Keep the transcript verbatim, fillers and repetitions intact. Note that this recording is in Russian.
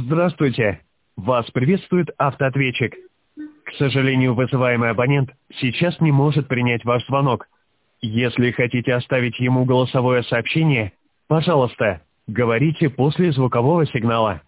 Здравствуйте. Вас приветствует автоответчик. К сожалению, вызываемый абонент сейчас не может принять ваш звонок. Если хотите оставить ему голосовое сообщение, пожалуйста, говорите после звукового сигнала.